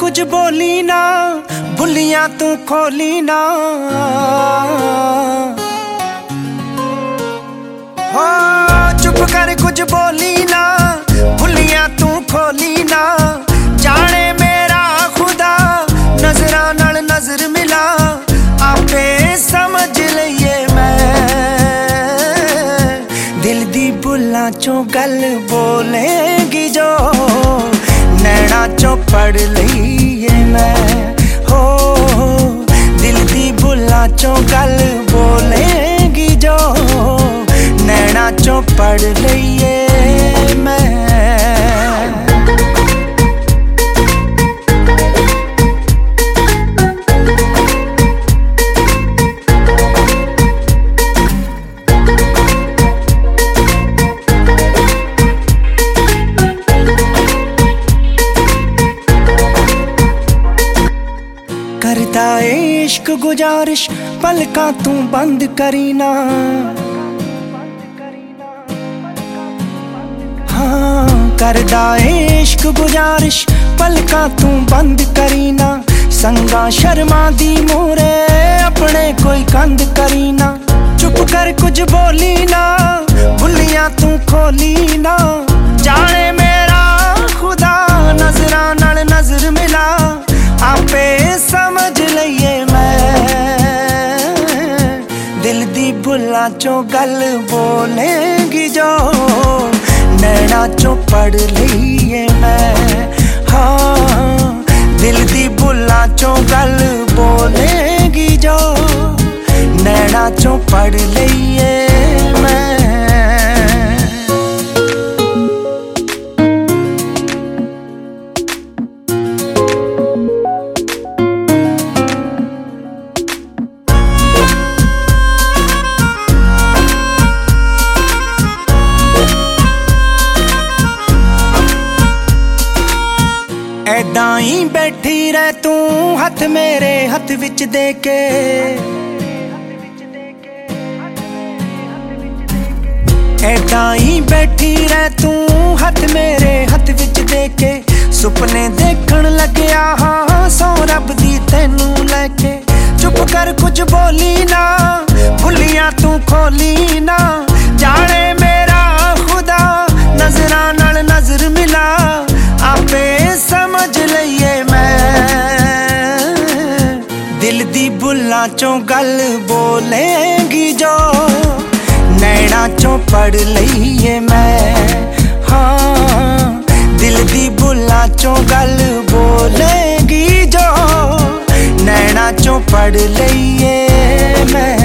कुछ बोली ना, बुलियां तू खोली ना। हो चुप कर कुछ बोली ना, बुलियां तू खोली ना। जाने मेरा खुदा नजरां नाल नजर मिला, आपे समझ लईए मैं। दिल दी बुल्लां चों गल बोलेगी जो, नैना चों पढ़ लईए मैं। हो दिल दी बुल्लां चों गल बोलेगी जो, नैना चों पढ़ लईए मैं। करता इश्क गुजारिश पलकां तू बंद करी ना। हाँ करदा इश्क गुजारिश पलकां तू बंद करी ना। संगा शर्मा दी मोरे अपने कोई कंद करी ना। चुप कर कुछ बोली ना, बुलियां तू खोली ना। जाने मेरा खुदा नजरां नाल नजर मिला, आपे समझ लईए मैं। दिल दी बुल्लां चों गल बोलेगी जो, नैना चों पढ़ लईए मैं। हाँ दिल दी बुल्लां चों गल बोलेगी जो, नैना चों पढ़ लईए मैं। ऐदां ही बैठी रह तू हथ मेरे हथ विच दे के। ऐदां ही बैठी रह तू हथ मेरे हथ विच दे के। सुपने देखण लग्या हाँ सौ रब दी तैनू लैके। चुप कर कुछ बोली ना, बुलियां तू खोली ना। जाने मेरा खुदा नजरां नाल नजर मिला, आपे समझ लईए मैं। दिल दी बुल्लां चों गल बोलेगी जो, नैना चों पढ़ लईए मैं। हाँ दिल दी बुल्लां चों गल बोलेगी जो, नैना चों पढ़ लईए मैं।